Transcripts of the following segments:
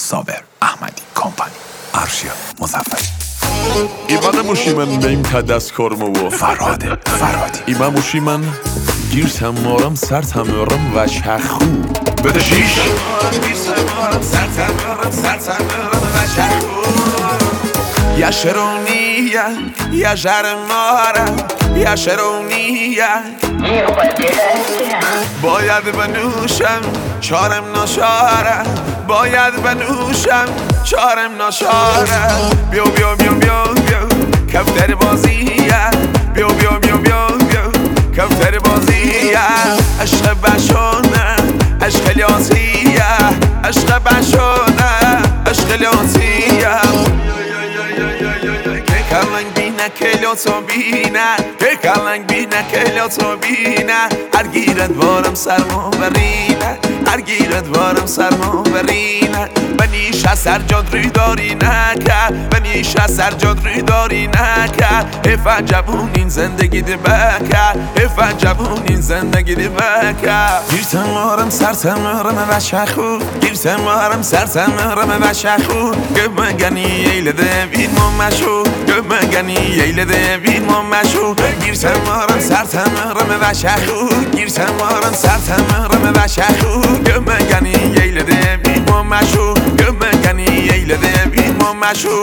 صابر احمدی کمپانی ارشیا مظفری İmanı muşimən məyim tədəskörmü bu فرادی İmam muşimən girsəm moram sərtəmörüm və şəxu بده شیش یا شرونیه یا جرماره یا شرونیه باید بنوشم چارم ناشاره باید بنوشم چارم ناشاره بیو بیو بیو بیو بیو کفتر بازیه بیو بیو بیو بیو بیو کفتر بازیه عشق بشونه عشق لیاسیه عشق بشونه عشق لیاسیه کلنگ بینه کلیاتو بینه کلنگ بینه کلیاتو بینه هرگیرت بارم سرما برینه هرگیرت بارم سرما برینه بنیش از سر جاد روی داری نکه بنیش از سر جاد روی داری نکه حیفت جوون این زندگی دی بکه حیفت جوون این زندگی دی بکه گیرتم آرم سرتم آرم و شخو گیرتم آرم سرتم آرم و شخو گمگنی ایل دوید ممشو گمگنی ایل دوید ممشو گیرتم آرم سرتم آرم و شخو گیرتم آرم سرتم آرم و شخو گمگنی ایل دوید ممشو گمگنی ایل دوید ممشو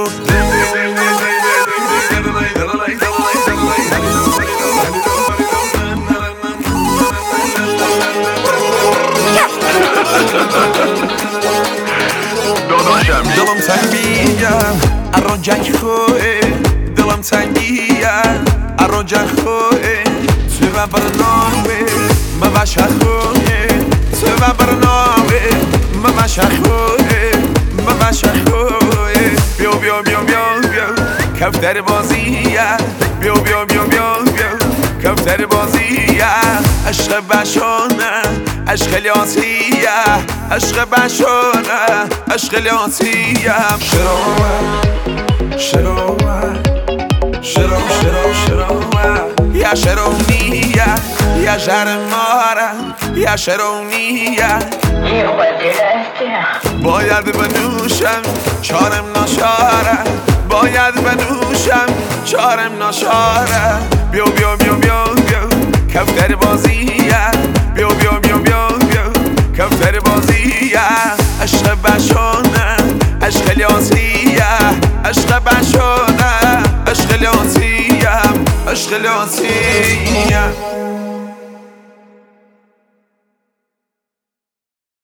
دلم تنگیه اراجک خوه دلم تنگیه اراجک خوه تو و برنامه مباشه خوه تو و برنامه مباشه خوه مباشه خوه بیو بیو بیو بیو بیو کفتر بازیه بیو بیو بیو بیو بیو کفتر بازیه عشق بشونه عشق لیاسیه عشق بشونه عشق لیاسیه شروع یا شرونیه یا جرماره یا شرونیه باید بنوشم چارم ناشاره باید بنوشم چارم ناشاره بیو بیو بیو بیو بیو کفتر بازیه بیو بیو بیو بیو بیو کفتر بازیه عشق بشونه عشق لیاسیه عشق بشونه عشق لیاسیه عشق لیاسیه